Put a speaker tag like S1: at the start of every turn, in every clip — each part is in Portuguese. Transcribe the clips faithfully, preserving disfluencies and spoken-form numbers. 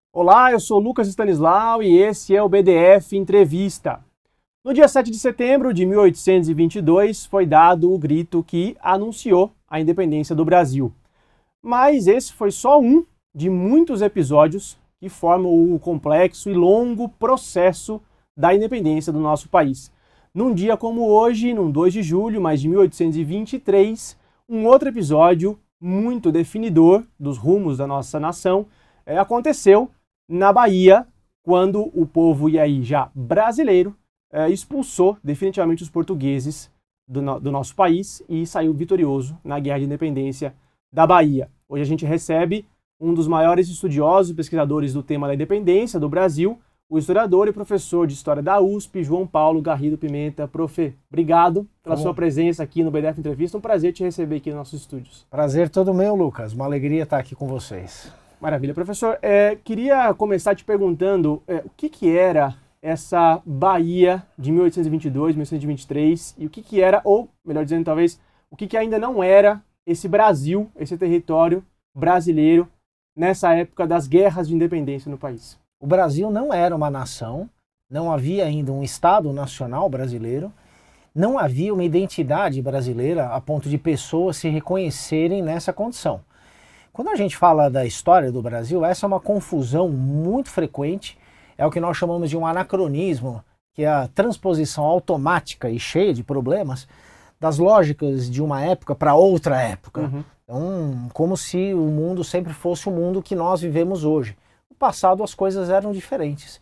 S1: Olá, eu sou Lucas Stanislau e esse é o B D F Entrevista. No dia sete de setembro de mil oitocentos e vinte e dois foi dado o grito que anunciou a independência do Brasil. Mas esse foi só um de muitos episódios que formam o complexo e longo processo da independência do nosso país. Num dia como hoje, num dois de julho, mas de mil oitocentos e vinte e três, um outro episódio muito definidor dos rumos da nossa nação é, aconteceu na Bahia, quando o povo, e aí já brasileiro, eh, expulsou definitivamente os portugueses do, no, do nosso país e saiu vitorioso na Guerra de Independência da Bahia. Hoje a gente recebe um dos maiores estudiosos e pesquisadores do tema da independência do Brasil, o historiador e professor de História da U S P, João Paulo Garrido Pimenta. Profe, obrigado pela
S2: Tá
S1: sua presença aqui no B D F Entrevista. Um prazer te receber aqui nos nossos estúdios.
S2: Prazer todo meu, Lucas. Uma alegria estar aqui com vocês.
S1: Maravilha. Professor, é, queria começar te perguntando é, o que, que era essa Bahia de mil oitocentos e vinte e dois, mil oitocentos e vinte e três e o que, que era, ou melhor dizendo talvez, o que, que ainda não era esse Brasil, esse território brasileiro nessa época das guerras de independência no país.
S2: O Brasil não era uma nação, não havia ainda um Estado nacional brasileiro, não havia uma identidade brasileira a ponto de pessoas se reconhecerem nessa condição. Quando a gente fala da história do Brasil, essa é uma confusão muito frequente, é o que nós chamamos de um anacronismo, que é a transposição automática e cheia de problemas das lógicas de uma época para outra época.
S1: Uhum.
S2: Então, como se o mundo sempre fosse o mundo que nós vivemos hoje. No passado as coisas eram diferentes.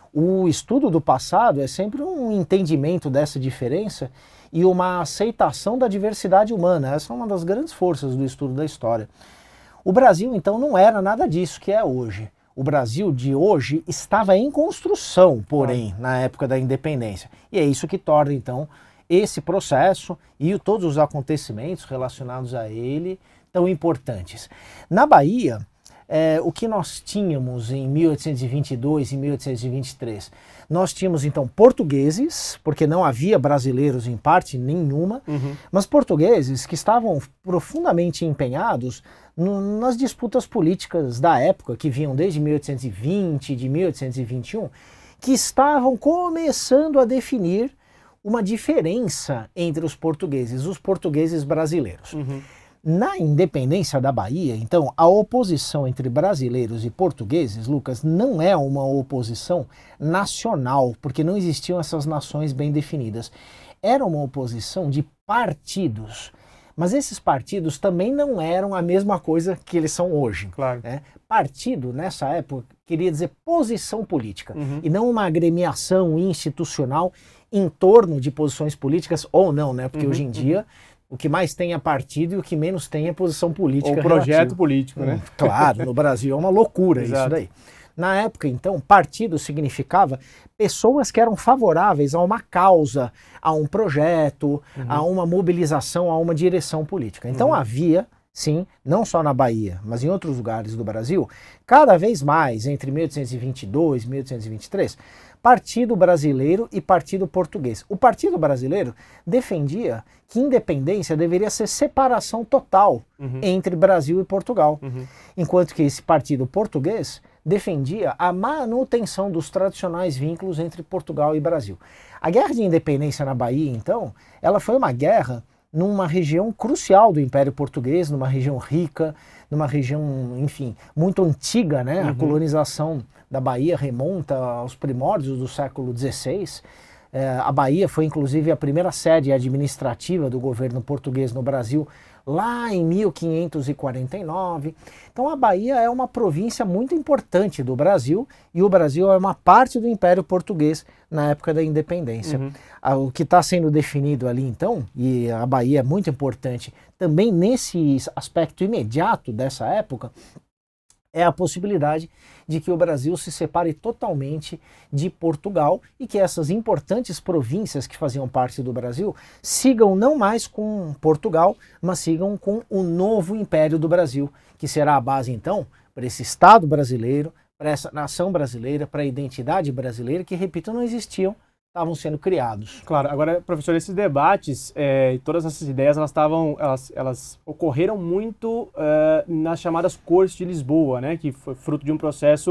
S2: O estudo do passado é sempre um entendimento dessa diferença e uma aceitação da diversidade humana. Essa é uma das grandes forças do estudo da história. O Brasil, então, não era nada disso que é hoje. O Brasil de hoje estava em construção, porém, na época da independência. E é isso que torna, então, esse processo e todos os acontecimentos relacionados a ele tão importantes. Na Bahia, é, o que nós tínhamos em mil oitocentos e vinte e dois e mil oitocentos e vinte e três? Nós tínhamos, então, portugueses, porque não havia brasileiros em parte nenhuma, uhum. mas portugueses que estavam profundamente empenhados no, nas disputas políticas da época, que vinham desde mil oitocentos e vinte, de mil oitocentos e vinte e um, que estavam começando a definir uma diferença entre os portugueses, os portugueses brasileiros. Uhum. Na independência da Bahia, então, a oposição entre brasileiros e portugueses, Lucas, não é uma oposição nacional, porque não existiam essas nações bem definidas. Era uma oposição de partidos. Mas esses partidos também não eram a mesma coisa que eles são hoje.
S1: Claro.
S2: Né? Partido, nessa época, queria dizer posição política,
S1: uhum.
S2: e não uma agremiação institucional em torno de posições políticas, ou não, né? Porque uhum, hoje em dia uhum. o que mais tem é partido e o que menos tem é posição política.
S1: Ou projeto
S2: relativa.
S1: político, né?
S2: Hum, claro, no Brasil é uma loucura isso daí. Na época, então, partido significava pessoas que eram favoráveis a uma causa, a um projeto, uhum. a uma mobilização, a uma direção política. Então uhum. havia, sim, não só na Bahia, mas em outros lugares do Brasil, cada vez mais, entre mil oitocentos e vinte e dois e mil oitocentos e vinte e três, Partido Brasileiro e Partido Português. O Partido Brasileiro defendia que independência deveria ser separação total uhum. entre Brasil e Portugal, uhum. enquanto que esse Partido Português defendia a manutenção dos tradicionais vínculos entre Portugal e Brasil. A Guerra de Independência na Bahia, então, ela foi uma guerra numa região crucial do Império Português, numa região rica, numa região, enfim, muito antiga, né? Uhum. A colonização da Bahia remonta aos primórdios do século dezesseis. É, a Bahia foi, inclusive, a primeira sede administrativa do governo português no Brasil, lá em mil quinhentos e quarenta e nove. Então a Bahia é uma província muito importante do Brasil e o Brasil é uma parte do Império Português na época da independência. Uhum. O que está sendo definido ali então, e a Bahia é muito importante também nesse aspecto imediato dessa época, é a possibilidade de que o Brasil se separe totalmente de Portugal e que essas importantes províncias que faziam parte do Brasil sigam não mais com Portugal, mas sigam com o novo Império do Brasil, que será a base então para esse Estado brasileiro, para essa nação brasileira, para a identidade brasileira, que, repito, não existiam, estavam sendo criados.
S1: Claro. Agora, professor, esses debates, é, todas essas ideias, elas estavam, elas, elas ocorreram muito uh, nas chamadas Cortes de Lisboa, né, que foi fruto de um processo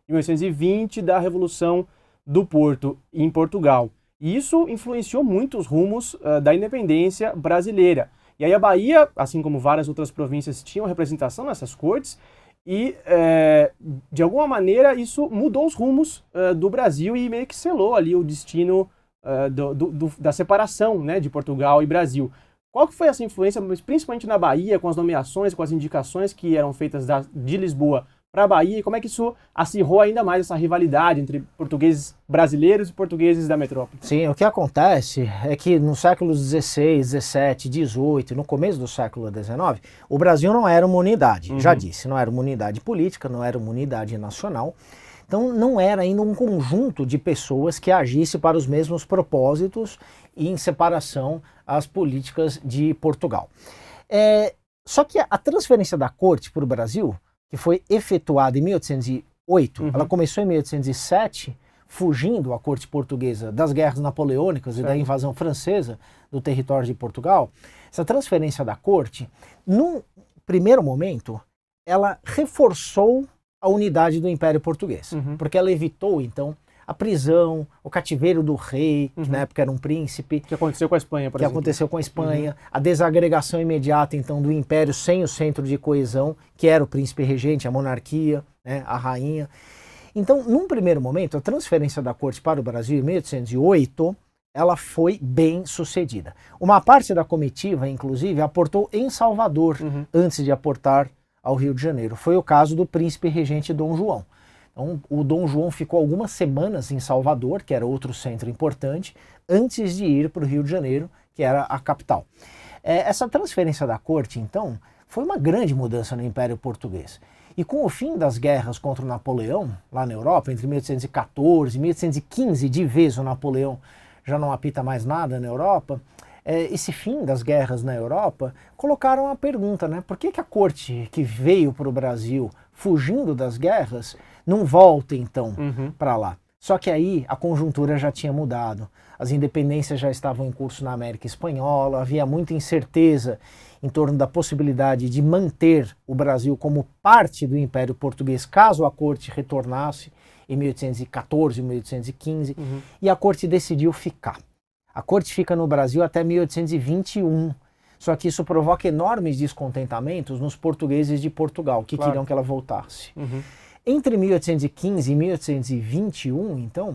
S1: mil oitocentos e vinte, da Revolução do Porto em Portugal. E isso influenciou muito os rumos uh, da independência brasileira. E aí a Bahia, assim como várias outras províncias, tinham representação nessas cortes, e é, de alguma maneira isso mudou os rumos uh, do Brasil e meio que selou ali o destino uh, do, do, do, da separação, né, de Portugal e Brasil. Qual que foi essa influência, principalmente na Bahia, com as nomeações, com as indicações que eram feitas da, de Lisboa para a Bahia, e como é que isso acirrou ainda mais essa rivalidade entre portugueses brasileiros e portugueses da metrópole?
S2: Sim, o que acontece é que nos séculos dezesseis, dezessete, dezoito, no começo do século dezenove, o Brasil não era uma unidade, uhum. já disse, não era uma unidade política, não era uma unidade nacional, então não era ainda um conjunto de pessoas que agisse para os mesmos propósitos e em separação às políticas de Portugal. É, só que a transferência da corte para o Brasil, que foi efetuada em mil oitocentos e oito, uhum. ela começou em mil oitocentos e sete, fugindo a corte portuguesa das guerras napoleônicas certo. E da invasão francesa do território de Portugal. Essa transferência da corte, num primeiro momento, ela reforçou a unidade do Império Português, uhum. porque ela evitou, então, a prisão, o cativeiro do rei, uhum. que na época era um príncipe.
S1: Que aconteceu com a Espanha, por
S2: que
S1: exemplo.
S2: Que aconteceu com a Espanha. Uhum. A desagregação imediata, então, do Império sem o centro de coesão, que era o príncipe regente, a monarquia, né, a rainha. Então, num primeiro momento, a transferência da corte para o Brasil em mil oitocentos e oito, ela foi bem sucedida. Uma parte da comitiva, inclusive, aportou em Salvador, uhum. antes de aportar ao Rio de Janeiro. Foi o caso do príncipe regente Dom João. Então, o Dom João ficou algumas semanas em Salvador, que era outro centro importante, antes de ir para o Rio de Janeiro, que era a capital. É, essa transferência da corte, então, foi uma grande mudança no Império Português. E com o fim das guerras contra o Napoleão, lá na Europa, entre mil oitocentos e quatorze e mil oitocentos e quinze, de vez o Napoleão já não apita mais nada na Europa, é, esse fim das guerras na Europa, colocaram a pergunta, né? Por que que a corte que veio para o Brasil fugindo das guerras não volta então uhum. para lá? Só que aí a conjuntura já tinha mudado, as independências já estavam em curso na América Espanhola, havia muita incerteza em torno da possibilidade de manter o Brasil como parte do Império Português, caso a corte retornasse em mil oitocentos e quatorze, mil oitocentos e quinze, uhum. e a corte decidiu ficar. A corte fica no Brasil até mil oitocentos e vinte e um, só que isso provoca enormes descontentamentos nos portugueses de Portugal, que claro. Queriam que ela voltasse. Uhum. Entre mil oitocentos e quinze e mil oitocentos e vinte e um, então,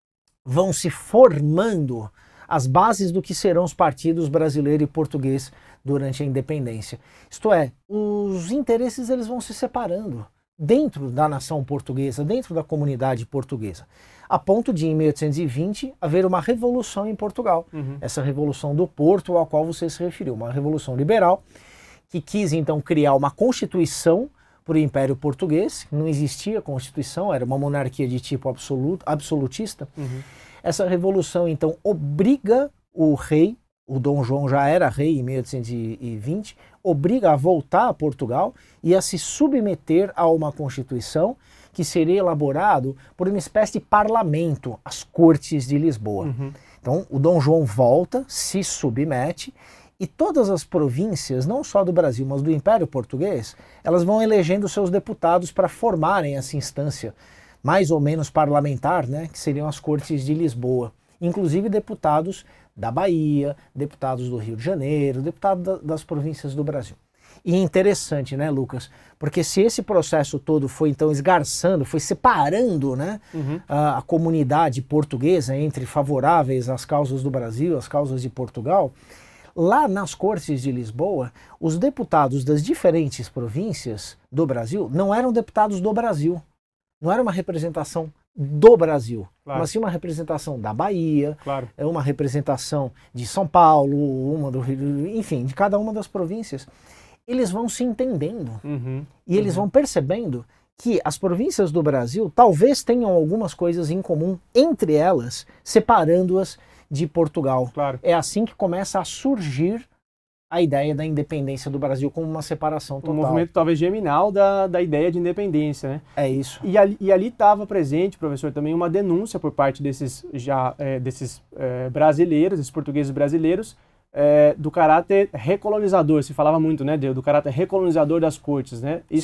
S2: vão se formando as bases do que serão os partidos brasileiro e português durante a independência. Isto é, os interesses eles vão se separando dentro da nação portuguesa, dentro da comunidade portuguesa, a ponto de, em mil oitocentos e vinte, haver uma revolução em Portugal. Uhum. Essa revolução do Porto, à qual você se referiu, uma revolução liberal, que quis, então, criar uma constituição para o Império Português. Não existia constituição, era uma monarquia de tipo absoluto, absolutista. Uhum. Essa revolução, então, obriga o rei, o Dom João já era rei em mil oitocentos e vinte, obriga a voltar a Portugal e a se submeter a uma constituição que seria elaborado por uma espécie de parlamento, as Cortes de Lisboa. Uhum. Então, o Dom João volta, se submete, e todas as províncias, não só do Brasil, mas do Império Português, elas vão elegendo seus deputados para formarem essa instância mais ou menos parlamentar, né, que seriam as Cortes de Lisboa. Inclusive deputados da Bahia, deputados do Rio de Janeiro, deputados da, das províncias do Brasil. E interessante, né, Lucas? Porque se esse processo todo foi então esgarçando, foi separando, né, uhum. a, a comunidade portuguesa entre favoráveis às causas do Brasil, às causas de Portugal, lá nas Cortes de Lisboa, os deputados das diferentes províncias do Brasil não eram deputados do Brasil. Não era uma representação do Brasil, claro. Mas sim uma representação da Bahia, claro. Uma representação de São Paulo, uma do Rio, enfim, de cada uma das províncias. Eles vão se entendendo uhum. e eles uhum. vão percebendo que as províncias do Brasil talvez tenham algumas coisas em comum entre elas, separando-as de Portugal. Claro. É assim que começa a surgir a ideia da independência do Brasil como uma separação total.
S1: Um movimento talvez geminal da, da ideia de independência, né?
S2: É isso.
S1: E ali e ali estava presente, professor, também uma denúncia por parte desses, já, é, desses é, brasileiros, esses portugueses brasileiros, é, do caráter recolonizador. Se falava muito, né, do caráter recolonizador das cortes, né? Isso,
S2: Sim.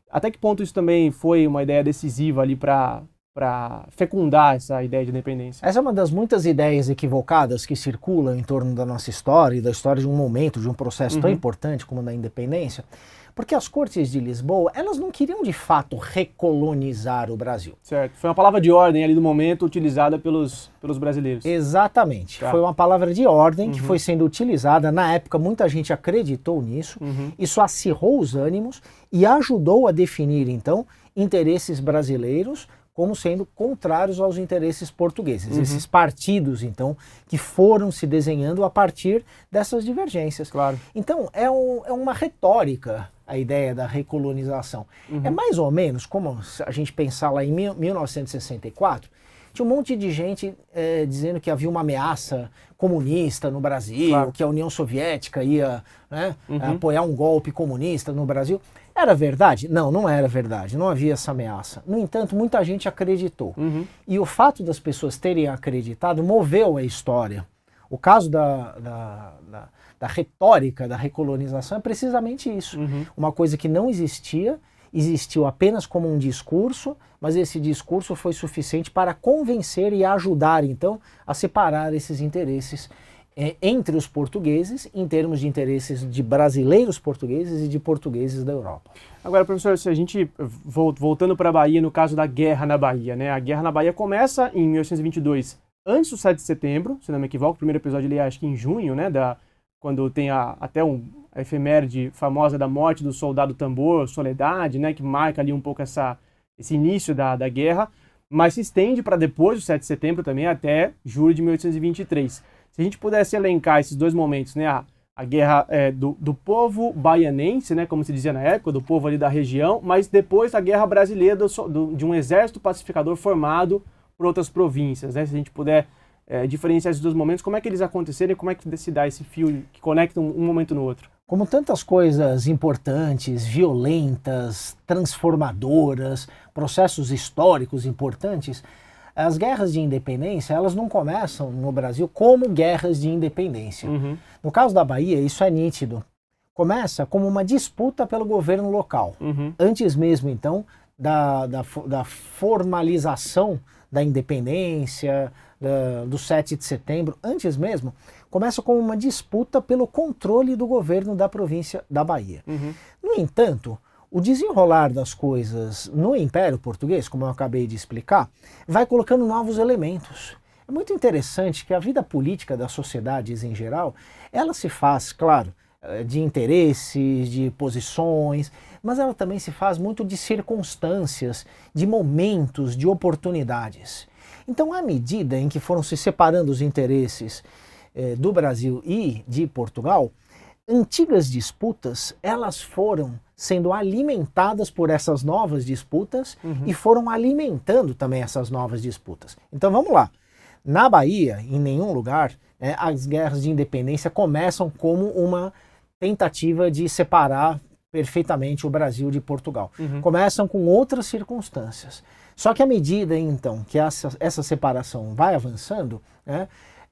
S1: Até que ponto isso também foi uma ideia decisiva ali para para fecundar essa ideia de independência?
S2: Essa é uma das muitas ideias equivocadas que circulam em torno da nossa história e da história de um momento, de um processo uhum. tão importante como o da independência, porque as Cortes de Lisboa, elas não queriam de fato recolonizar o Brasil.
S1: Certo, foi uma palavra de ordem ali do momento utilizada pelos, pelos brasileiros.
S2: Exatamente, tá. Foi uma palavra de ordem uhum. que foi sendo utilizada, na época muita gente acreditou nisso, uhum. isso acirrou os ânimos e ajudou a definir então interesses brasileiros como sendo contrários aos interesses portugueses. Uhum. Esses partidos, então, que foram se desenhando a partir dessas divergências.
S1: Claro.
S2: Então, é, um, é uma retórica a ideia da recolonização. Uhum. É mais ou menos como a gente pensar lá em mil novecentos e sessenta e quatro, tinha um monte de gente é, dizendo que havia uma ameaça comunista no Brasil, claro. Que a União Soviética ia né, uhum. apoiar um golpe comunista no Brasil. Era verdade? Não, não era verdade, não havia essa ameaça. No entanto, muita gente acreditou. Uhum. E o fato das pessoas terem acreditado moveu a história. O caso da, da, da, da retórica da recolonização é precisamente isso. Uhum. Uma coisa que não existia, existiu apenas como um discurso, mas esse discurso foi suficiente para convencer e ajudar, então, a separar esses interesses entre os portugueses, em termos de interesses de brasileiros portugueses e de portugueses da Europa.
S1: Agora, professor, se a gente, voltando para a Bahia, no caso da guerra na Bahia, né? A guerra na Bahia começa em mil oitocentos e vinte e dois, antes do sete de setembro, se não me equivoco, o primeiro episódio ali acho que em junho, né? Da, quando tem a, até um, a efeméride famosa da morte do soldado Tambor, Soledade, né? Que marca ali um pouco essa, esse início da, da guerra, mas se estende para depois do sete de setembro também, até julho de mil oitocentos e vinte e três. Se a gente pudesse elencar esses dois momentos, né, a, a guerra é, do, do povo baianense, né, como se dizia na época, do povo ali da região, mas depois a guerra brasileira do, do, de um exército pacificador formado por outras províncias, né, se a gente puder é, diferenciar esses dois momentos, como é que eles aconteceram e como é que se dá esse fio que conecta um, um momento no outro?
S2: Como tantas coisas importantes, violentas, transformadoras, processos históricos importantes, as guerras de independência, elas não começam no Brasil como guerras de independência. Uhum. No caso da Bahia, isso é nítido. Começa como uma disputa pelo governo local. Uhum. Antes mesmo, então, da, da, da formalização da independência, da, do sete de setembro, antes mesmo, começa como uma disputa pelo controle do governo da província da Bahia. Uhum. No entanto, o desenrolar das coisas no Império Português, como eu acabei de explicar, vai colocando novos elementos. É muito interessante que a vida política das sociedades em geral, ela se faz, claro, de interesses, de posições, mas ela também se faz muito de circunstâncias, de momentos, de oportunidades. Então, à medida em que foram se separando os interesses eh, do Brasil e de Portugal, antigas disputas, elas foram sendo alimentadas por essas novas disputas uhum. e foram alimentando também essas novas disputas. Então vamos lá. Na Bahia, em nenhum lugar, né, as guerras de independência começam como uma tentativa de separar perfeitamente o Brasil de Portugal. Uhum. Começam com outras circunstâncias. Só que à medida, então, que essa, essa separação vai avançando, né,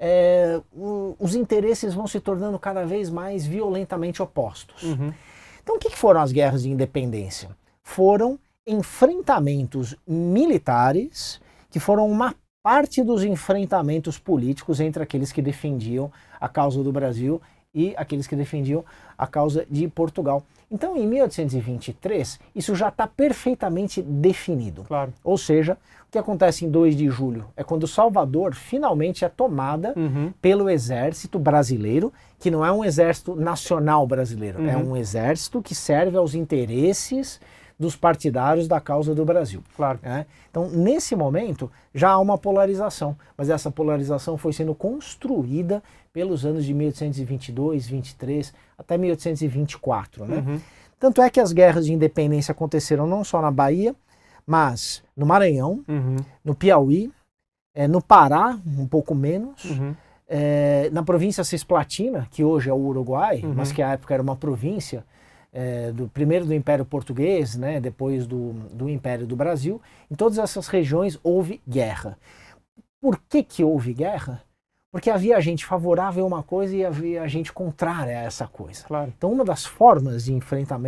S2: é, o, os interesses vão se tornando cada vez mais violentamente opostos. Uhum. Então, o que foram as guerras de independência? Foram enfrentamentos militares que foram uma parte dos enfrentamentos políticos entre aqueles que defendiam a causa do Brasil e aqueles que defendiam a causa de Portugal. Então, em mil oitocentos e vinte e três, isso já está perfeitamente definido.
S1: Claro.
S2: Ou seja, o que acontece em dois de julho é quando Salvador finalmente é tomada uhum. pelo exército brasileiro, que não é um exército nacional brasileiro, uhum. é um exército que serve aos interesses dos partidários da causa do Brasil.
S1: Claro.
S2: É? Então, nesse momento, já há uma polarização, mas essa polarização foi sendo construída pelos anos de mil oitocentos e vinte e dois, vinte e três até mil oitocentos e vinte e quatro. Né? Uhum. Tanto é que as guerras de independência aconteceram não só na Bahia, mas no Maranhão, uhum. no Piauí, é, no Pará, um pouco menos, uhum. é, na província Cisplatina, que hoje é o Uruguai, uhum. mas que à época era uma província, É, do, primeiro do Império Português, né, depois do, do Império do Brasil. Em todas essas regiões houve guerra. Por que que houve guerra? Porque havia gente favorável a uma coisa e havia gente contrária a essa coisa.
S1: Claro.
S2: Então uma das formas de enfrentamento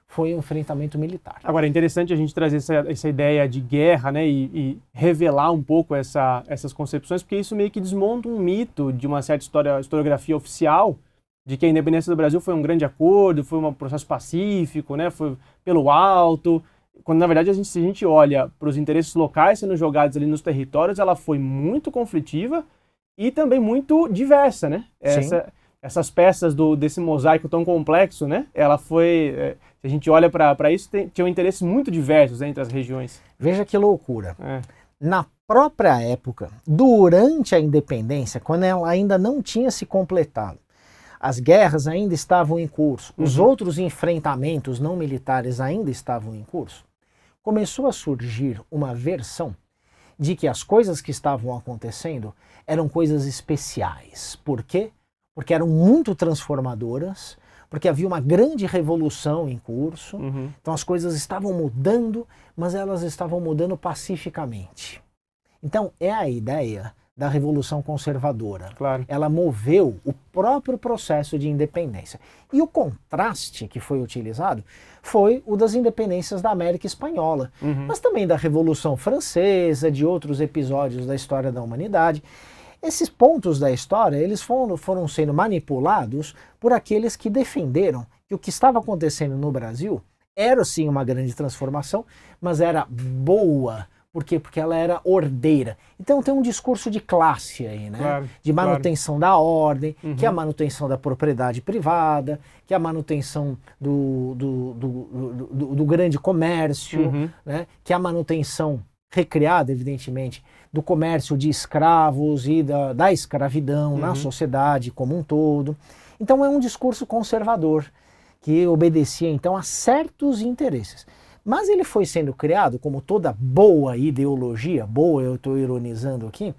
S2: foi um enfrentamento militar.
S1: Agora, é interessante a gente trazer essa, essa ideia de guerra, né, e, e revelar um pouco essa, essas concepções, porque isso meio que desmonta um mito de uma certa história, historiografia oficial, de que a independência do Brasil foi um grande acordo, foi um processo pacífico, né, foi pelo alto, quando na verdade a gente, se a gente olha para os interesses locais sendo jogados ali nos territórios, ela foi muito conflitiva e também muito diversa, né? Essa, essas peças do, desse mosaico tão complexo, né? Ela foi, é, se a gente olha para isso, tem, tinham interesses muito diversos, né, entre as regiões.
S2: Veja que loucura.
S1: É.
S2: Na própria época, durante a independência, quando ela ainda não tinha se completado, as guerras ainda estavam em curso, uhum. os outros enfrentamentos não militares ainda estavam em curso, começou a surgir uma versão de que as coisas que estavam acontecendo eram coisas especiais. Por quê? Porque eram muito transformadoras, porque havia uma grande revolução em curso, uhum. então as coisas estavam mudando, mas elas estavam mudando pacificamente. Então é a ideia da Revolução Conservadora.
S1: Claro.
S2: Ela moveu o próprio processo de independência. E o contraste que foi utilizado foi o das independências da América Espanhola, uhum. mas também da Revolução Francesa, de outros episódios da história da humanidade. Esses pontos da história, eles foram, foram sendo manipulados por aqueles que defenderam que o que estava acontecendo no Brasil era sim uma grande transformação, mas era boa. Por quê? Porque ela era ordeira. Então tem um discurso de classe aí, né?
S1: Claro,
S2: de manutenção
S1: claro.
S2: da ordem,
S1: uhum.
S2: que é a manutenção da propriedade privada, que é a manutenção do, do, do, do, do, do grande comércio,
S1: uhum.
S2: né? Que é a manutenção recriada, evidentemente, do comércio de escravos e da, da escravidão uhum. na sociedade como um todo. Então é um discurso conservador, que obedecia então a certos interesses. Mas ele foi sendo criado, como toda boa ideologia, boa eu estou ironizando aqui,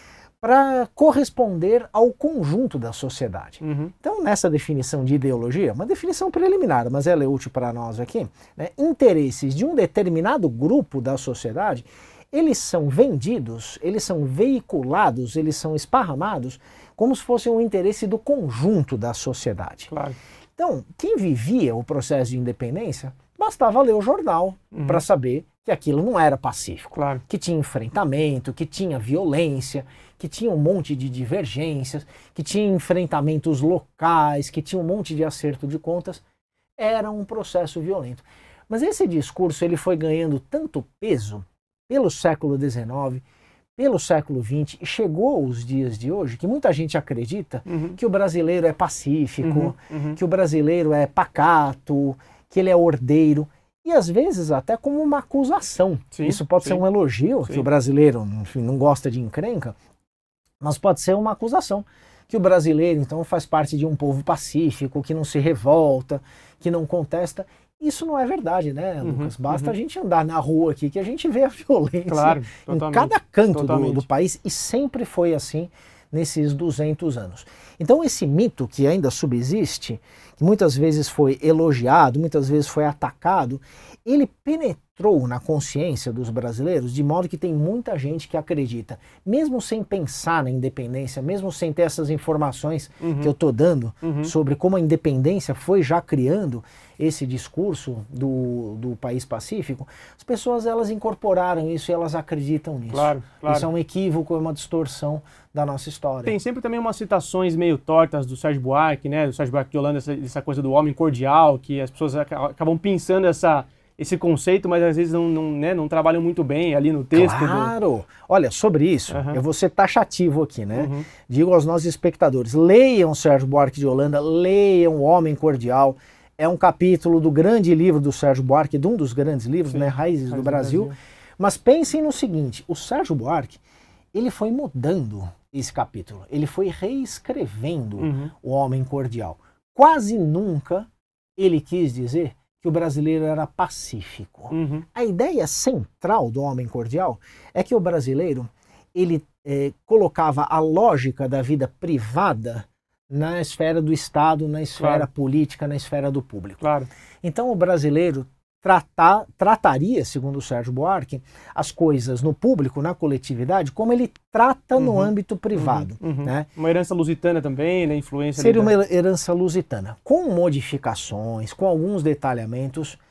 S2: para corresponder ao conjunto da sociedade.
S1: Uhum.
S2: Então, nessa definição de ideologia, uma definição preliminar, mas ela é útil para nós aqui, né, interesses de um determinado grupo da sociedade, eles são vendidos, eles são veiculados, eles são esparramados como se fosse um interesse do conjunto da sociedade.
S1: Claro.
S2: Então, quem vivia o processo de independência, bastava ler o jornal uhum. para saber que aquilo não era pacífico,
S1: claro.
S2: que tinha enfrentamento, que tinha violência, que tinha um monte de divergências, que tinha enfrentamentos locais, que tinha um monte de acerto de contas. Era um processo violento. Mas esse discurso ele foi ganhando tanto peso pelo século dezenove, pelo século vinte, e chegou aos dias de hoje que muita gente acredita uhum. que o brasileiro é pacífico,
S1: uhum. Uhum.
S2: que o brasileiro é pacato, que ele é ordeiro, e às vezes até como uma acusação.
S1: Sim,
S2: Isso pode
S1: sim.
S2: ser um elogio,
S1: Sim.
S2: que o brasileiro enfim, não gosta de encrenca, mas pode ser uma acusação, que o brasileiro então faz parte de um povo pacífico, que não se revolta, que não contesta. Isso não é verdade, né, Lucas? Uhum, Basta uhum. a gente andar na rua aqui que a gente vê a violência
S1: claro,
S2: em cada canto do, do país, e sempre foi assim nesses duzentos anos. Então esse mito que ainda subsiste, que muitas vezes foi elogiado, muitas vezes foi atacado, ele penetrou na consciência dos brasileiros de modo que tem muita gente que acredita, mesmo sem pensar na independência, mesmo sem ter essas informações uhum. que eu estou dando uhum. sobre como a independência foi já criando esse discurso do, do país pacífico, as pessoas elas incorporaram isso e elas acreditam nisso.
S1: Claro, claro.
S2: Isso é um equívoco, é uma distorção da nossa história.
S1: Tem sempre também umas citações meio tortas do Sérgio Buarque, né? Do Sérgio Buarque de Holanda, essa, essa coisa do homem cordial, que as pessoas acabam pensando essa, esse conceito, mas às vezes não, não, né, não trabalham muito bem ali no texto.
S2: Claro!
S1: Do...
S2: Olha, sobre isso,
S1: uhum.
S2: eu vou ser taxativo aqui, né?
S1: Uhum.
S2: Digo aos nossos espectadores, leiam Sérgio Buarque de Holanda, leiam O Homem Cordial. É um capítulo do grande livro do Sérgio Buarque, de um dos grandes livros,
S1: Sim,
S2: né, Raízes do Brasil. Brasil. Mas pensem no seguinte, o Sérgio Buarque, ele foi mudando esse capítulo, ele foi reescrevendo uhum. O Homem Cordial. Quase nunca ele quis dizer que o brasileiro era pacífico.
S1: Uhum.
S2: A ideia central do Homem Cordial é que o brasileiro, ele eh, colocava a lógica da vida privada na esfera do Estado, na esfera claro. política, na esfera do público.
S1: Claro.
S2: Então o brasileiro tratar, trataria, segundo o Sérgio Buarque, as coisas no público, na coletividade, como ele trata uhum. no âmbito privado.
S1: Uhum. Uhum.
S2: Né?
S1: Uma herança lusitana também, né? Influência...
S2: Seria
S1: da...
S2: uma herança lusitana, com modificações, com alguns detalhamentos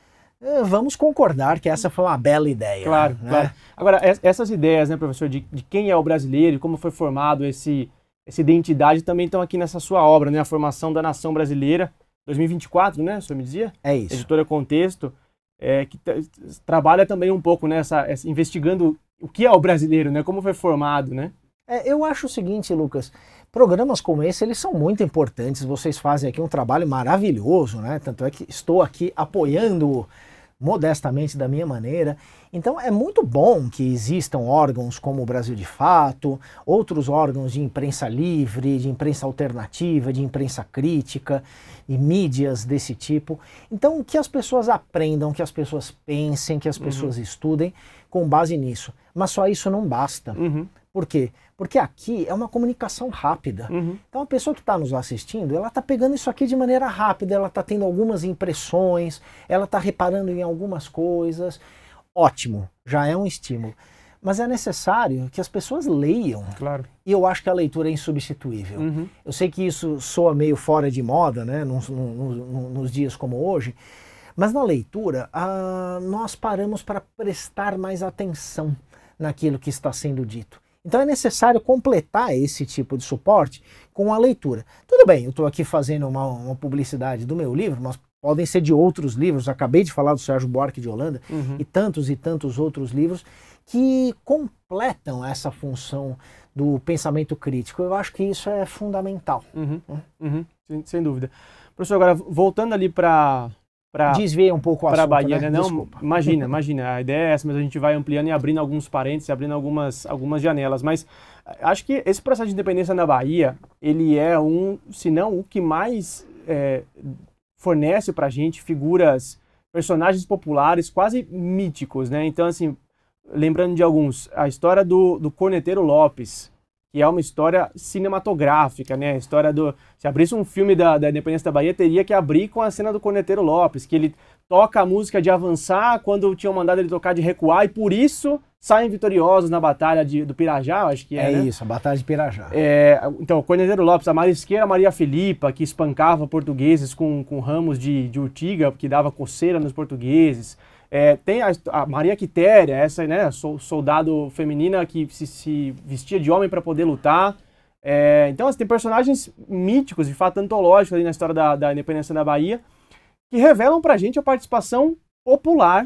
S2: vamos concordar que essa foi uma bela ideia.
S1: Claro,
S2: né?
S1: claro. Agora, essas ideias, né, professor, de, de quem é o brasileiro e como foi formado esse, essa identidade também estão aqui nessa sua obra, né, A Formação da Nação Brasileira, dois mil e vinte e quatro, né, o senhor me dizia?
S2: É isso.
S1: Editora Contexto, é, que trabalha também um pouco, né, essa, essa, investigando o que é o brasileiro, né, como foi formado, né?
S2: É, eu acho o seguinte, Lucas, programas como esse, eles são muito importantes, vocês fazem aqui um trabalho maravilhoso, né, tanto é que estou aqui apoiando modestamente da minha maneira. Então é muito bom que existam órgãos como o Brasil de Fato, outros órgãos de imprensa livre, de imprensa alternativa, de imprensa crítica e mídias desse tipo. Então que as pessoas aprendam, que as pessoas pensem, que as pessoas uhum. estudem com base nisso. Mas só isso não basta.
S1: Uhum.
S2: Por quê? Porque aqui é uma comunicação rápida. Uhum. Então a pessoa que está nos assistindo, ela está pegando isso aqui de maneira rápida, ela está tendo algumas impressões, ela está reparando em algumas coisas. Ótimo, já é um estímulo. Mas é necessário que as pessoas leiam.
S1: Claro.
S2: E eu acho que a leitura é insubstituível.
S1: Uhum.
S2: Eu sei que isso soa meio fora de moda, né, nos, nos, nos dias como hoje, mas na leitura ah, nós paramos para prestar mais atenção naquilo que está sendo dito. Então é necessário completar esse tipo de suporte com a leitura. Tudo bem, eu estou aqui fazendo uma, uma publicidade do meu livro, mas podem ser de outros livros. Acabei de falar do Sérgio Buarque de Holanda uhum. e tantos e tantos outros livros que completam essa função do pensamento crítico. Eu acho que isso é fundamental.
S1: Uhum. Uhum. Sem, sem dúvida. Professor, agora voltando ali para...
S2: Desviei um pouco o assunto,
S1: para a Bahia,
S2: né?
S1: né? Não,
S2: Desculpa.
S1: imagina, imagina. A ideia é essa, mas a gente vai ampliando e abrindo alguns parênteses, abrindo algumas, algumas janelas. Mas acho que esse processo de independência na Bahia, ele é um, se não o que mais é, fornece para a gente figuras, personagens populares quase míticos, né? Então, assim, lembrando de alguns, a história do, do Corneteiro Lopes, que é uma história cinematográfica, né? A história do... Se abrisse um filme da, da Independência da Bahia, teria que abrir com a cena do Corneteiro Lopes, que ele toca a música de avançar quando tinham mandado ele tocar de recuar, e por isso saem vitoriosos na batalha de, do Pirajá, acho que é,
S2: É
S1: né?
S2: isso, a Batalha de Pirajá.
S1: É, então, o Corneteiro Lopes, a marisqueira Maria Filipa, que espancava portugueses com, com ramos de, de urtiga, que dava coceira nos portugueses. É, tem a, a Maria Quitéria, essa, né, soldado feminina que se, se vestia de homem para poder lutar. É, então, assim, tem personagens míticos, de fato antológicos ali na história da, da independência da Bahia, que revelam pra gente a participação popular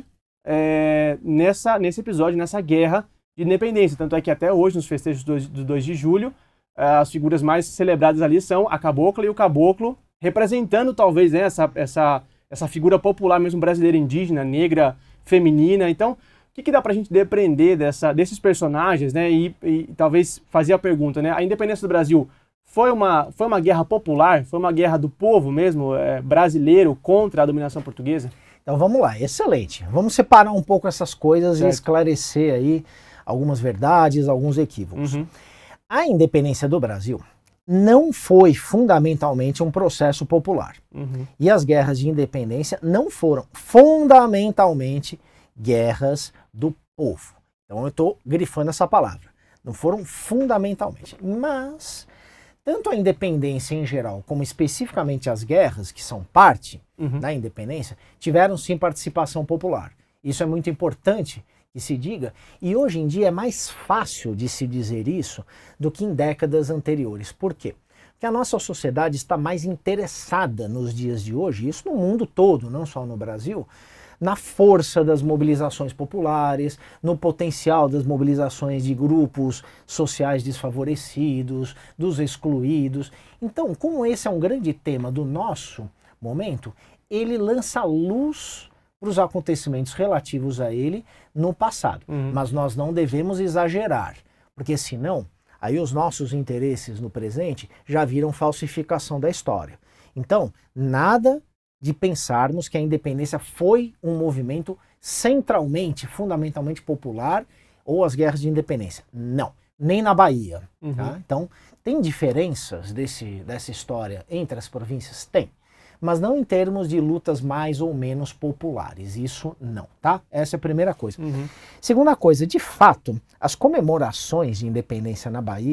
S1: é, nessa, nesse episódio, nessa guerra de independência. Tanto é que até hoje, nos festejos do dois de julho, as figuras mais celebradas ali são a cabocla e o caboclo, representando talvez né, essa... essa essa figura popular mesmo brasileira, indígena, negra, feminina. Então, o que, que dá pra gente depreender dessa, desses personagens, né? E, e talvez fazer a pergunta, né? A independência do Brasil foi uma, foi uma guerra popular? Foi uma guerra do povo mesmo, é, brasileiro, contra a dominação portuguesa?
S2: Então vamos lá, excelente. Vamos separar um pouco essas coisas certo. E esclarecer aí algumas verdades, alguns equívocos. Uhum. A independência do Brasil não foi fundamentalmente um processo popular. Uhum. E as guerras de independência não foram fundamentalmente guerras do povo. Então eu estou grifando essa palavra. Não foram fundamentalmente. Mas, tanto a independência em geral, como especificamente as guerras, que são parte uhum. da independência, tiveram sim participação popular. Isso é muito importante que se diga, e hoje em dia é mais fácil de se dizer isso do que em décadas anteriores. Por quê? Porque a nossa sociedade está mais interessada nos dias de hoje, isso no mundo todo, não só no Brasil, na força das mobilizações populares, no potencial das mobilizações de grupos sociais desfavorecidos, dos excluídos. Então, como esse é um grande tema do nosso momento, ele lança luz para os acontecimentos relativos a ele no passado. Uhum. Mas nós não devemos exagerar, porque senão, aí os nossos interesses no presente já viram falsificação da história. Então, nada de pensarmos que a independência foi um movimento centralmente, fundamentalmente popular, ou as guerras de independência. Não, nem na Bahia. Uhum. Tá? Então, tem diferenças desse, dessa história entre as províncias? Tem. Mas não em termos de lutas mais ou menos populares, isso não, tá? Essa é a primeira coisa. Uhum. Segunda coisa, de fato, as comemorações de independência na Bahia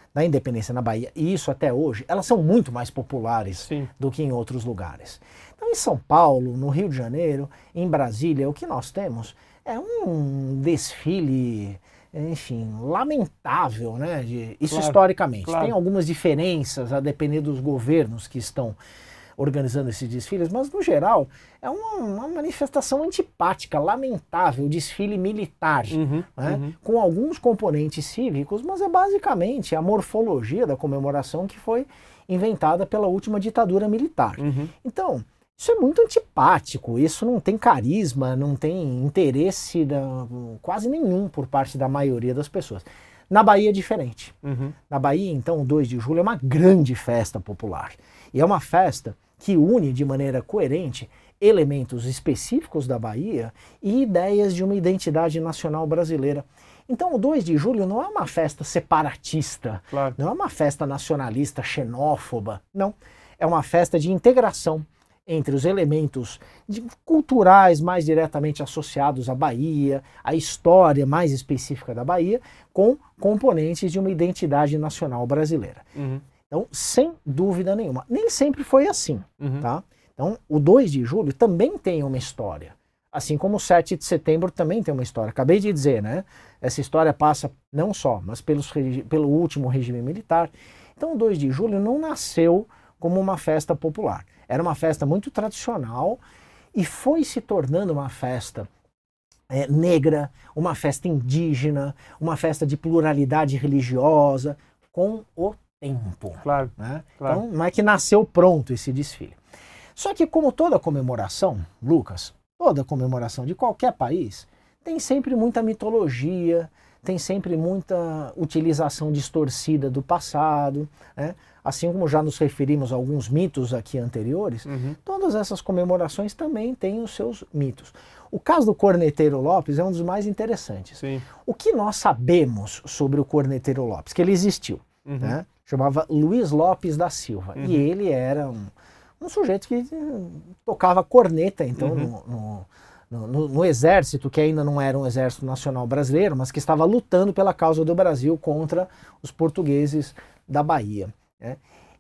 S2: da independência na Bahia, e isso até hoje, elas são muito mais populares
S1: Sim.
S2: do que em outros lugares. Então, em São Paulo, no Rio de Janeiro, em Brasília, o que nós temos é um desfile, enfim, lamentável, né? De, isso
S1: claro,
S2: historicamente.
S1: Claro.
S2: Tem algumas diferenças a depender dos governos que estão organizando esses desfiles, mas no geral é uma, uma manifestação antipática, lamentável, desfile militar,
S1: uhum,
S2: né?
S1: uhum.
S2: Com alguns componentes cívicos, mas é basicamente a morfologia da comemoração que foi inventada pela última ditadura militar.
S1: Uhum.
S2: Então, isso é muito antipático, isso não tem carisma, não tem interesse da, quase nenhum por parte da maioria das pessoas. Na Bahia é diferente.
S1: Uhum.
S2: Na Bahia, então, o dois de julho é uma grande festa popular. E é uma festa que une de maneira coerente elementos específicos da Bahia e ideias de uma identidade nacional brasileira. Então o dois de julho não é uma festa separatista,
S1: claro.
S2: Não é uma festa nacionalista, xenófoba, não. É uma festa de integração entre os elementos de, culturais mais diretamente associados à Bahia, a história mais específica da Bahia, com componentes de uma identidade nacional brasileira.
S1: Uhum.
S2: Então, sem dúvida nenhuma. Nem sempre foi assim,
S1: uhum.
S2: tá? Então, o dois de julho também tem uma história. Assim como o sete de setembro também tem uma história. Acabei de dizer, né? Essa história passa não só, mas pelos, pelo último regime militar. Então, o dois de julho não nasceu como uma festa popular. Era uma festa muito tradicional e foi se tornando uma festa é, negra, uma festa indígena, uma festa de pluralidade religiosa, com o tempo.
S1: Claro,
S2: né?
S1: claro.
S2: Então não é que nasceu pronto esse desfile. Só que como toda comemoração, Lucas, toda comemoração de qualquer país, tem sempre muita mitologia, tem sempre muita utilização distorcida do passado, né? Assim como já nos referimos a alguns mitos aqui anteriores, uhum. todas essas comemorações também têm os seus mitos. O caso do Corneteiro Lopes é um dos mais interessantes.
S1: Sim.
S2: O que nós sabemos sobre o Corneteiro Lopes? Que ele existiu. Uhum. Né? Chamava Luiz Lopes da Silva. Uhum. E ele era um, um sujeito que tocava corneta, então, uhum. no, no, no, no exército, que ainda não era um exército nacional brasileiro, mas que estava lutando pela causa do Brasil contra os portugueses da Bahia. Né?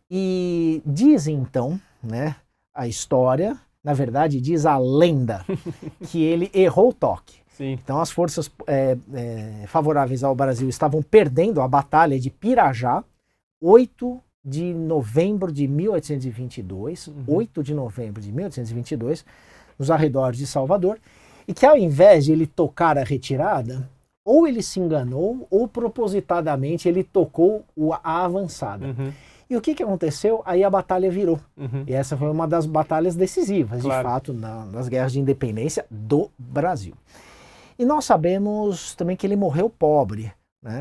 S2: E diz então, né, a história, na verdade diz a lenda, que ele errou o toque.
S1: Sim. Então
S2: as forças é, é, favoráveis ao Brasil estavam perdendo a batalha de Pirajá, oito de novembro de mil oitocentos e vinte e dois, uhum. oito de novembro de mil oitocentos e vinte e dois, nos arredores de Salvador, e que ao invés de ele tocar a retirada, ou ele se enganou, ou propositadamente ele tocou a avançada. Uhum. E o que, que aconteceu? Aí a batalha virou. Uhum. E essa foi uma das batalhas decisivas, claro. De fato, na, nas guerras de independência do Brasil. E nós sabemos também que ele morreu pobre, né?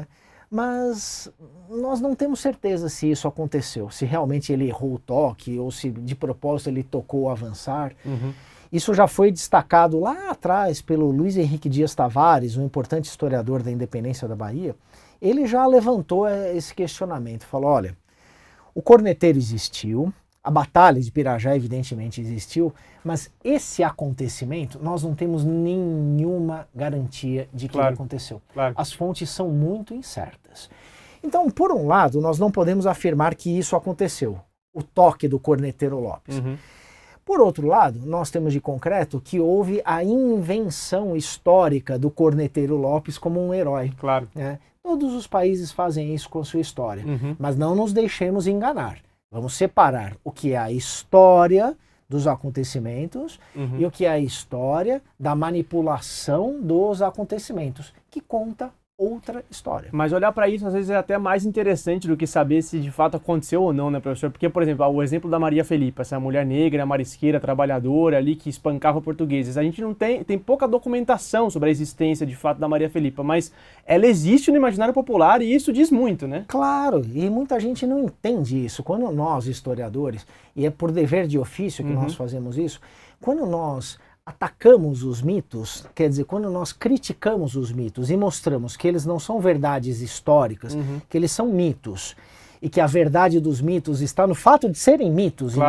S2: Mas nós não temos certeza se isso aconteceu, se realmente ele errou o toque ou se de propósito ele tocou avançar. Uhum. Isso já foi destacado lá atrás pelo Luiz Henrique Dias Tavares, um importante historiador da independência da Bahia. Ele já levantou esse questionamento, falou, olha, o corneteiro existiu, a batalha de Pirajá evidentemente existiu, mas esse acontecimento nós não temos nenhuma garantia de que
S1: claro,
S2: ele aconteceu.
S1: Claro.
S2: As fontes são muito incertas. Então, por um lado, nós não podemos afirmar que isso aconteceu, o toque do Corneteiro Lopes. Uhum. Por outro lado, nós temos de concreto que houve a invenção histórica do Corneteiro Lopes como um herói.
S1: Claro.
S2: Né? Todos os países fazem isso com a sua história,
S1: uhum.
S2: mas não nos deixemos enganar. Vamos separar o que é a história dos acontecimentos uhum. e o que é a história da manipulação dos acontecimentos, que conta outra história.
S1: Mas olhar para isso às vezes é até mais interessante do que saber se de fato aconteceu ou não, né, professor? Porque, por exemplo, o exemplo da Maria Felipa, essa mulher negra, marisqueira, trabalhadora ali que espancava portugueses. A gente não tem, tem pouca documentação sobre a existência de fato da Maria Felipa, mas ela existe no imaginário popular e isso diz muito, né?
S2: Claro, e muita gente não entende isso. Quando nós, historiadores, e é por dever de ofício que uhum. nós fazemos isso, quando nós atacamos os mitos, quer dizer, quando nós criticamos os mitos e mostramos que eles não são verdades históricas, uhum. que eles são mitos, e que a verdade dos mitos está no fato de serem mitos, claro. e não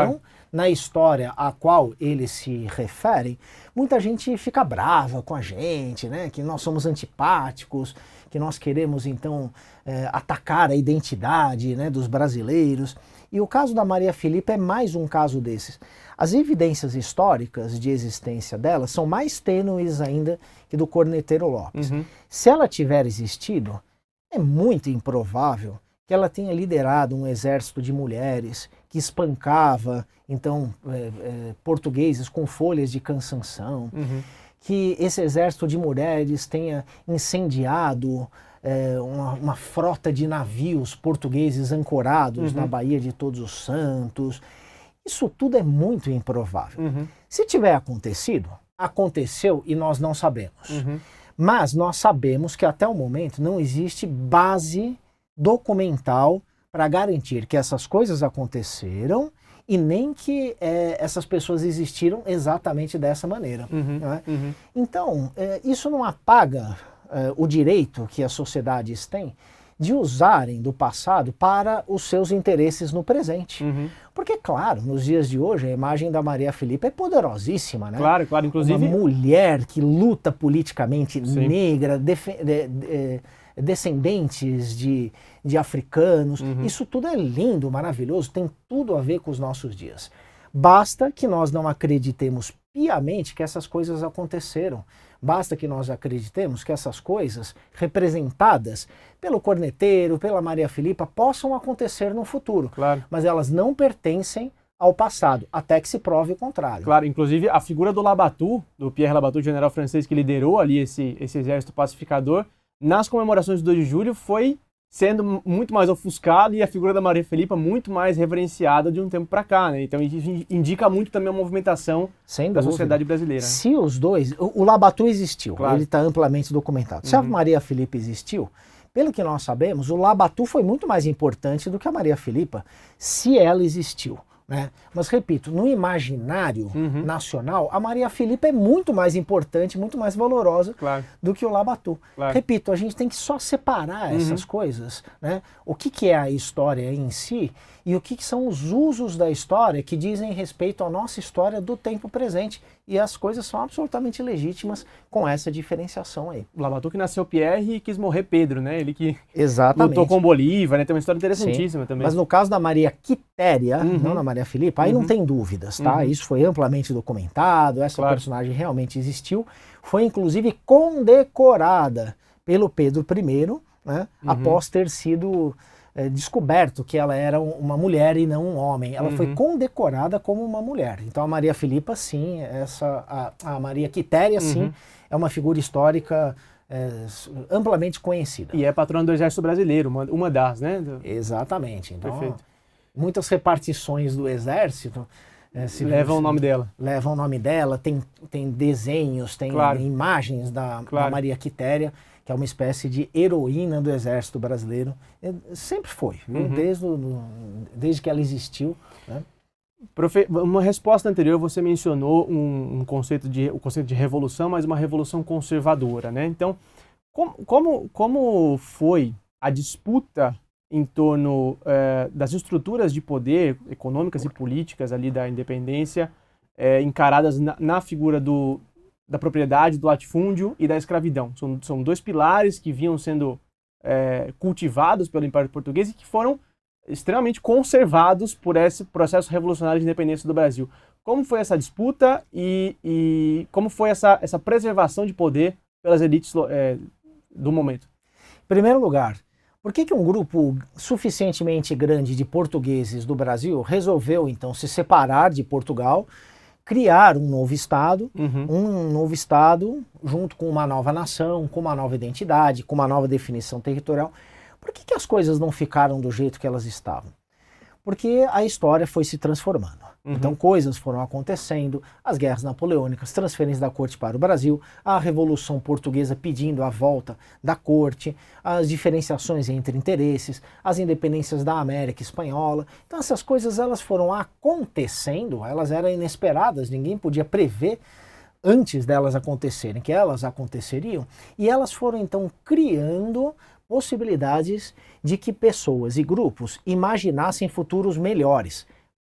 S2: na história a qual eles se referem, muita gente fica brava com a gente, né? Que nós somos antipáticos, que nós queremos então é, atacar a identidade, né, dos brasileiros. E o caso da Maria Filipa é mais um caso desses. As evidências históricas de existência dela são mais tênues ainda que do Corneteiro Lopes. Uhum. Se ela tiver existido, é muito improvável que ela tenha liderado um exército de mulheres que espancava, então, é, é, portugueses com folhas de cansanção, uhum. que esse exército de mulheres tenha incendiado é, uma, uma frota de navios portugueses ancorados uhum. na Baía de Todos os Santos. Isso tudo é muito improvável. Uhum. Se tiver acontecido, aconteceu e nós não sabemos. Uhum. Mas nós sabemos que até o momento não existe base documental para garantir que essas coisas aconteceram e nem que é, essas pessoas existiram exatamente dessa maneira. Uhum, não é? Uhum. Então, é, isso não apaga é, o direito que as sociedades têm de usarem do passado para os seus interesses no presente. Uhum. Porque, claro, nos dias de hoje, a imagem da Maria Filipa é poderosíssima, né?
S1: Claro, claro, inclusive...
S2: Uma mulher que luta politicamente, sim, negra, defe- de, de, descendentes de, de africanos. Uhum. Isso tudo é lindo, maravilhoso, tem tudo a ver com os nossos dias. Basta que nós não acreditemos piamente que essas coisas aconteceram. Basta que nós acreditemos que essas coisas, representadas pelo Corneteiro, pela Maria Filipa, possam acontecer no futuro.
S1: Claro.
S2: Mas elas não pertencem ao passado, até que se prove o contrário.
S1: Claro, inclusive a figura do Labatut, do Pierre Labatut, general francês que liderou ali esse, esse exército pacificador, nas comemorações do dois de julho foi sendo muito mais ofuscado e a figura da Maria Filipa muito mais reverenciada de um tempo para cá, né? Então isso indica muito também a movimentação
S2: Sem
S1: da
S2: dúvida.
S1: sociedade brasileira.
S2: Se os dois... O, o Labatut existiu, claro. Ele está amplamente documentado. Se uhum. a Maria Filipa existiu, pelo que nós sabemos, o Labatut foi muito mais importante do que a Maria Filipa, se ela existiu. Né? Mas, repito, no imaginário uhum. nacional, a Maria Filipa é muito mais importante, muito mais valorosa
S1: claro.
S2: do que o Labatut.
S1: Claro.
S2: Repito, a gente tem que só separar uhum. essas coisas, né? O que, que é a história em si e o que, que são os usos da história que dizem respeito à nossa história do tempo presente. E as coisas são absolutamente legítimas com essa diferenciação aí.
S1: O Labatut que nasceu Pierre e quis morrer Pedro, né? Ele que
S2: Exatamente.
S1: lutou com Bolívar, né? Tem uma história interessantíssima
S2: Sim.
S1: também.
S2: Mas no caso da Maria Quitéria, uhum. não da Maria Filipa, aí uhum. não tem dúvidas, tá? Uhum. Isso foi amplamente documentado, essa claro. personagem realmente existiu. Foi inclusive condecorada pelo Pedro I, né? Uhum. Após ter sido é, descoberto que ela era uma mulher e não um homem. Ela uhum. foi condecorada como uma mulher. Então a Maria Filipa, sim, essa, a, a Maria Quitéria, uhum. sim, é uma figura histórica é, amplamente conhecida.
S1: E é patrona do Exército Brasileiro, uma, uma das, né? Do...
S2: Exatamente. Então,
S1: perfeito.
S2: Muitas repartições do Exército é, se,
S1: levam
S2: se,
S1: o nome dela.
S2: Levam o nome dela, tem, tem desenhos, tem
S1: claro.
S2: imagens da,
S1: claro.
S2: da Maria Quitéria, que é uma espécie de heroína do Exército Brasileiro. É, sempre foi, uhum. desde, o, desde que ela existiu. Né?
S1: Profe, uma resposta anterior você mencionou um, um conceito de, o conceito de revolução, mas uma revolução conservadora, né? Então, como, como, como foi a disputa em torno eh, das estruturas de poder econômicas e políticas ali da independência eh, encaradas na, na figura do, da propriedade, do latifúndio e da escravidão? São, são dois pilares que vinham sendo eh, cultivados pelo Império Português e que foram extremamente conservados por esse processo revolucionário de independência do Brasil. Como foi essa disputa e, e como foi essa, essa preservação de poder pelas elites eh, do momento?
S2: Em primeiro lugar, por que que um grupo suficientemente grande de portugueses do Brasil resolveu, então, se separar de Portugal, criar um novo Estado, uhum. um novo Estado junto com uma nova nação, com uma nova identidade, com uma nova definição territorial? Por que que as coisas não ficaram do jeito que elas estavam? Porque a história foi se transformando. Uhum. Então coisas foram acontecendo, as guerras napoleônicas, transferência da corte para o Brasil, a Revolução Portuguesa pedindo a volta da corte, as diferenciações entre interesses, as independências da América Espanhola. Então essas coisas elas foram acontecendo, elas eram inesperadas, ninguém podia prever antes delas acontecerem, que elas aconteceriam, e elas foram então criando possibilidades de que pessoas e grupos imaginassem futuros melhores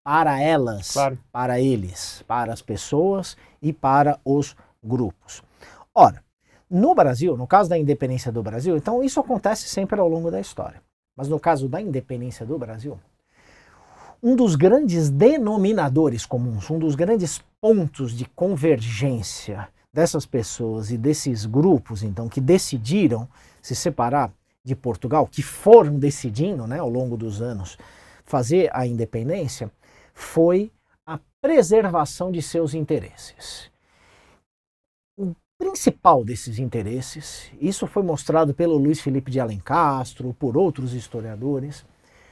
S2: para elas,
S1: claro.
S2: para eles, para as pessoas e para os grupos. Ora, no Brasil, no caso da independência do Brasil, então isso acontece sempre ao longo da história. Mas no caso da independência do Brasil, um dos grandes denominadores comuns, um dos grandes pontos de convergência dessas pessoas e desses grupos, então, que decidiram se separar de Portugal, que foram decidindo, né, ao longo dos anos, fazer a independência, foi a preservação de seus interesses. O principal desses interesses, isso foi mostrado pelo Luiz Felipe de Alencastro, por outros historiadores,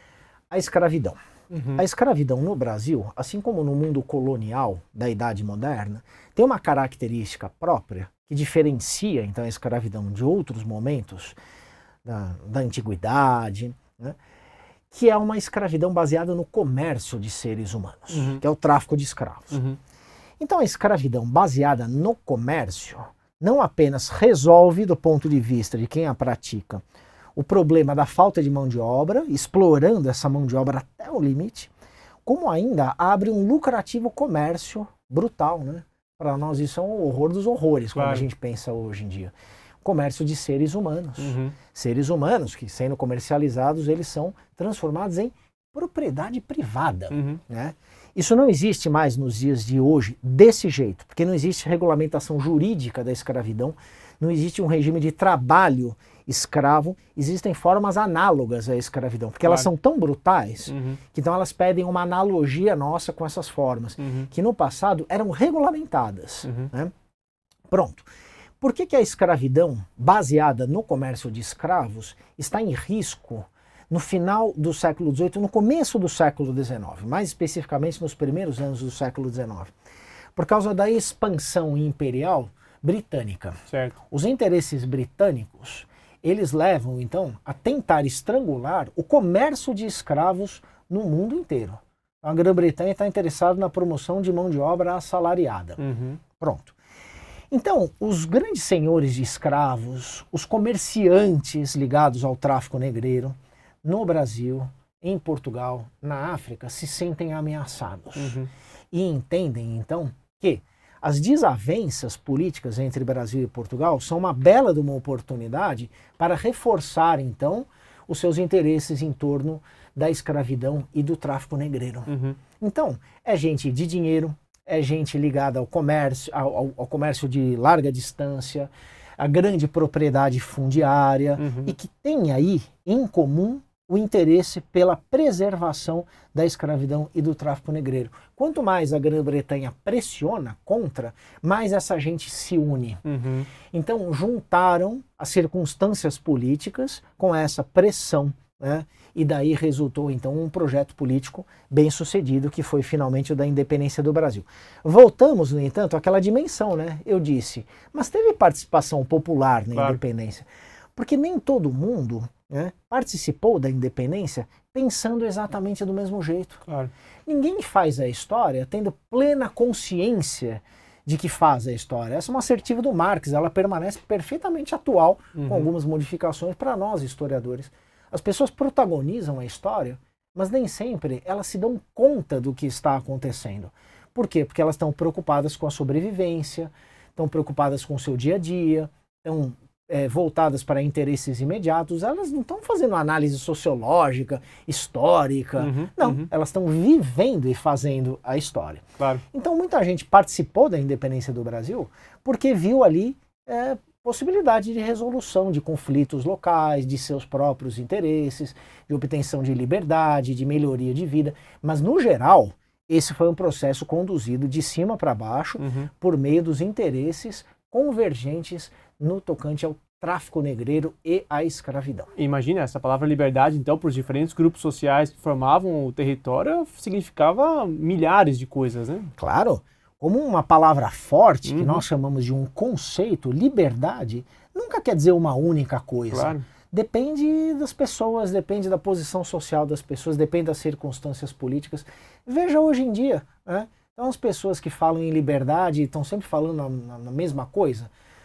S2: a escravidão. Uhum. A escravidão no Brasil, assim como no mundo colonial da Idade Moderna, tem uma característica própria que diferencia então a escravidão de outros momentos da, da antiguidade, né, que é uma escravidão baseada no comércio de seres humanos, uhum. que é o tráfico de escravos. Uhum. Então a escravidão baseada no comércio não apenas resolve, do ponto de vista de quem a pratica, o problema da falta de mão de obra, explorando essa mão de obra até o limite, como ainda abre um lucrativo comércio brutal, né? Para nós isso é um horror dos horrores, claro. Como a gente pensa hoje em dia. Comércio de seres humanos. Uhum. Seres humanos que, sendo comercializados, eles são transformados em propriedade privada. Uhum. Né? Isso não existe mais nos dias de hoje desse jeito, porque não existe regulamentação jurídica da escravidão, não existe um regime de trabalho escravo, existem formas análogas à escravidão, porque claro. Elas são tão brutais, uhum. que então elas pedem uma analogia nossa com essas formas, uhum. que no passado eram regulamentadas. Uhum. Né? Pronto. Por que que a escravidão, baseada no comércio de escravos, está em risco no final do século dezoito, no começo do século dezenove, mais especificamente nos primeiros anos do século dezenove? Por causa da expansão imperial britânica. Certo. Os interesses britânicos, eles levam, então, a tentar estrangular o comércio de escravos no mundo inteiro. A Grã-Bretanha está interessada na promoção de mão de obra assalariada. Uhum. Pronto. Então, os grandes senhores de escravos, os comerciantes ligados ao tráfico negreiro, no Brasil, em Portugal, na África, se sentem ameaçados. Uhum. E entendem, então, que as desavenças políticas entre Brasil e Portugal são uma bela de uma oportunidade para reforçar, então, os seus interesses em torno da escravidão e do tráfico negreiro. Uhum. Então, é gente de dinheiro, é gente ligada ao comércio, ao, ao comércio de larga distância, a grande propriedade fundiária, uhum. e que tem aí em comum o interesse pela preservação da escravidão e do tráfico negreiro. Quanto mais a Grã-Bretanha pressiona contra, mais essa gente se une. Uhum. Então juntaram as circunstâncias políticas com essa pressão, né? E daí resultou então um projeto político bem sucedido, que foi finalmente o da independência do Brasil. Voltamos, no entanto, àquela dimensão, né? Eu disse, mas teve participação popular na claro. Independência, porque nem todo mundo, né, participou da independência pensando exatamente do mesmo jeito. Claro. Ninguém faz a história tendo plena consciência de que faz a história. Essa é uma assertiva do Marx, ela permanece perfeitamente atual, uhum. com algumas modificações para nós, historiadores. As pessoas protagonizam a história, mas nem sempre elas se dão conta do que está acontecendo. Por quê? Porque elas estão preocupadas com a sobrevivência, estão preocupadas com o seu dia a dia, estão é, voltadas para interesses imediatos, elas não estão fazendo análise sociológica, histórica, uhum, não, uhum. elas estão vivendo e fazendo a história. Claro. Então muita gente participou da independência do Brasil porque viu ali é, possibilidade de resolução de conflitos locais, de seus próprios interesses, de obtenção de liberdade, de melhoria de vida, mas no geral esse foi um processo conduzido de cima para baixo, uhum. por meio dos interesses convergentes no tocante ao tráfico negreiro e à escravidão.
S1: Imagina, essa palavra liberdade, então, para os diferentes grupos sociais que formavam o território, significava milhares de coisas, né?
S2: Claro. Como uma palavra forte, uhum. que nós chamamos de um conceito, liberdade, nunca quer dizer uma única coisa. Claro. Depende das pessoas, depende da posição social das pessoas, depende das circunstâncias políticas. Veja hoje em dia, né? Então as pessoas que falam em liberdade estão sempre falando na, na mesma coisa.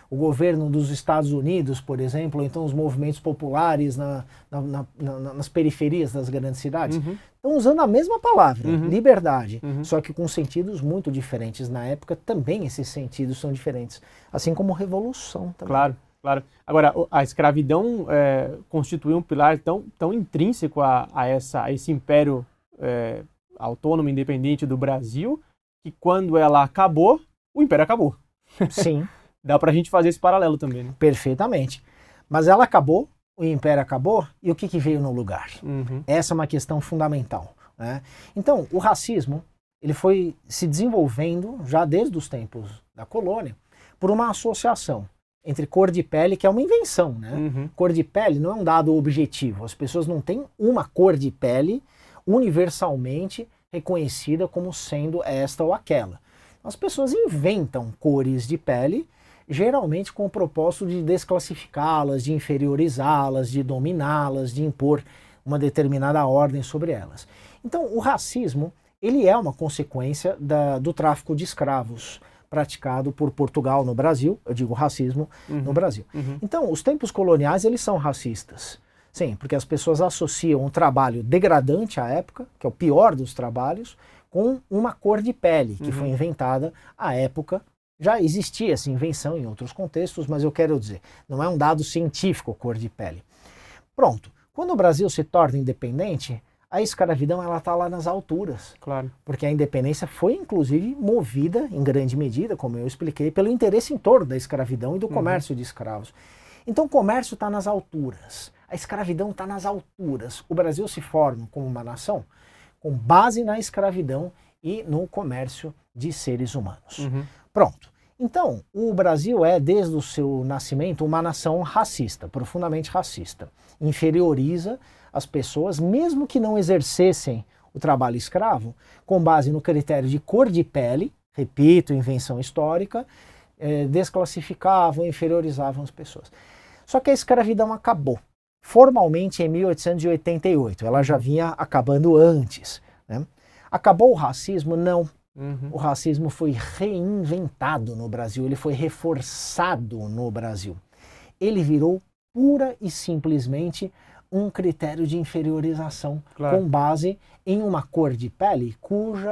S2: o governo dos Estados Unidos, por exemplo, ou então os movimentos populares na, na, na, na, nas periferias das grandes cidades,
S1: Uhum.
S2: estão usando a mesma palavra,
S1: Uhum.
S2: liberdade,
S1: Uhum.
S2: só que com sentidos muito diferentes. Na época também esses sentidos são diferentes, assim como revolução também.
S1: Claro, claro. Agora, a escravidão é, constituiu um pilar tão, tão intrínseco a, a, essa, a esse império é, autônomo, independente do Brasil, que quando ela acabou, o império acabou.
S2: Sim.
S1: Dá pra gente fazer esse paralelo também, né?
S2: Perfeitamente. Mas ela acabou, o império acabou, e o que, que veio no lugar?
S1: Uhum.
S2: Essa é uma questão fundamental, né? Então, o racismo ele foi se desenvolvendo já desde os tempos da colônia por uma associação entre cor de pele, que é uma invenção, né?
S1: Uhum.
S2: Cor de pele não é um dado objetivo. As pessoas não têm uma cor de pele universalmente reconhecida como sendo esta ou aquela. As pessoas inventam cores de pele, geralmente com o propósito de desclassificá-las, de inferiorizá-las, de dominá-las, de impor uma determinada ordem sobre elas. Então, o racismo ele é uma consequência da, do tráfico de escravos praticado por Portugal no Brasil, eu digo racismo
S1: Uhum.
S2: no Brasil.
S1: Uhum.
S2: Então, os tempos coloniais eles são racistas. Sim, porque as pessoas associam um trabalho degradante à época, que é o pior dos trabalhos, com uma cor de pele, que uhum. foi inventada à época. Já existia essa invenção em outros contextos, mas eu quero dizer, não é um dado científico cor de pele. Pronto, quando o Brasil se torna independente, a escravidão ela está lá nas alturas.
S1: Claro.
S2: Porque a independência foi, inclusive, movida, em grande medida, como eu expliquei, pelo interesse em torno da escravidão e do comércio uhum. de escravos. Então o comércio está nas alturas, a escravidão está nas alturas. O Brasil se forma como uma nação com base na escravidão e no comércio de seres humanos.
S1: Uhum.
S2: Pronto. Então, o Brasil é, desde o seu nascimento, uma nação racista, profundamente racista. Inferioriza as pessoas, mesmo que não exercessem o trabalho escravo, com base no critério de cor de pele, repito, invenção histórica, eh, desclassificavam, inferiorizavam as pessoas. Só que a escravidão acabou, formalmente em mil oitocentos e oitenta e oito, ela já vinha acabando antes. Né? Acabou o racismo? Não. Uhum. O racismo foi reinventado no Brasil, ele foi reforçado no Brasil. Ele virou pura e simplesmente um critério de inferiorização, claro. Com base em uma cor de pele cuja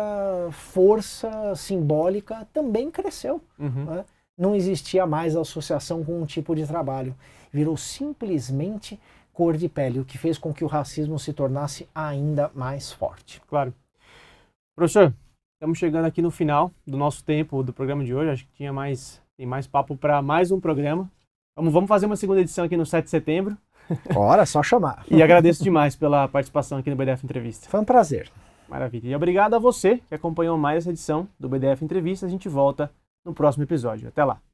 S2: força simbólica também cresceu. Uhum. Né? Não existia mais associação com um tipo de trabalho. Virou simplesmente cor de pele, o que fez com que o racismo se tornasse ainda mais forte.
S1: Claro. Professor, estamos chegando aqui no final do nosso tempo do programa de hoje. Acho que tinha mais, tem mais papo para mais um programa. Vamos, vamos fazer uma segunda edição aqui no sete de setembro.
S2: Ora, só chamar.
S1: E agradeço demais pela participação aqui no B D F Entrevista.
S2: Foi um prazer.
S1: Maravilha. E obrigado a você que acompanhou mais essa edição do B D F Entrevista. A gente volta no próximo episódio. Até lá.